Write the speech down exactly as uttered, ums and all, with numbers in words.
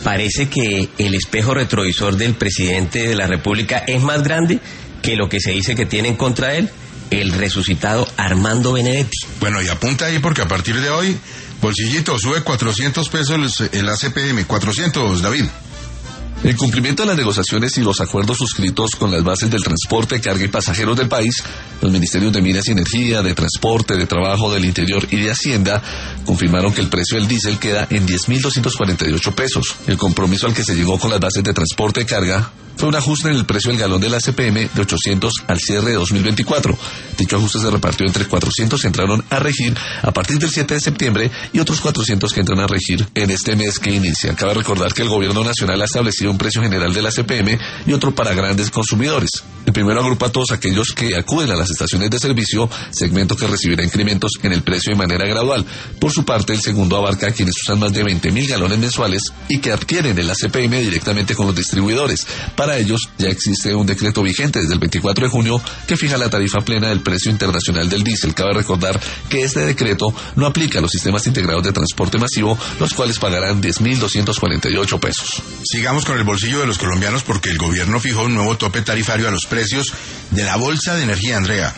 parece que el espejo retrovisor del presidente de la República es más grande que lo que se dice que tiene en contra de él, el resucitado Armando Benedetti. Bueno, y apunta ahí porque a partir de hoy, bolsillito, sube cuatrocientos pesos el A C P M, cuatrocientos, David. En cumplimiento de las negociaciones y los acuerdos suscritos con las bases del transporte, carga y pasajeros del país, los ministerios de Minas y Energía, de Transporte, de Trabajo, del Interior y de Hacienda confirmaron que el precio del diésel queda en diez mil doscientos cuarenta y ocho pesos. El compromiso al que se llegó con las bases de transporte y carga fue un ajuste en el precio del galón del A C P M de ochocientos al cierre de dos mil veinticuatro. Dicho ajuste se repartió entre cuatrocientos que entraron a regir a partir del siete de septiembre y otros cuatrocientos que entran a regir en este mes que inicia. Cabe recordar que el gobierno nacional ha establecido un precio general del A C P M y otro para grandes consumidores. El primero agrupa a todos aquellos que acuden a las estaciones de servicio, segmento que recibirá incrementos en el precio de manera gradual. Por su parte, el segundo abarca a quienes usan más de veinte mil galones mensuales y que adquieren el A C P M directamente con los distribuidores. Para ellos ya existe un decreto vigente desde el veinticuatro de junio que fija la tarifa plena del precio internacional del diésel. Cabe recordar que este decreto no aplica a los sistemas integrados de transporte masivo, los cuales pagarán diez mil doscientos cuarenta y ocho pesos. Sigamos con el bolsillo de los colombianos porque el gobierno fijó un nuevo tope tarifario a los precios de la Bolsa de Energía, Andrea.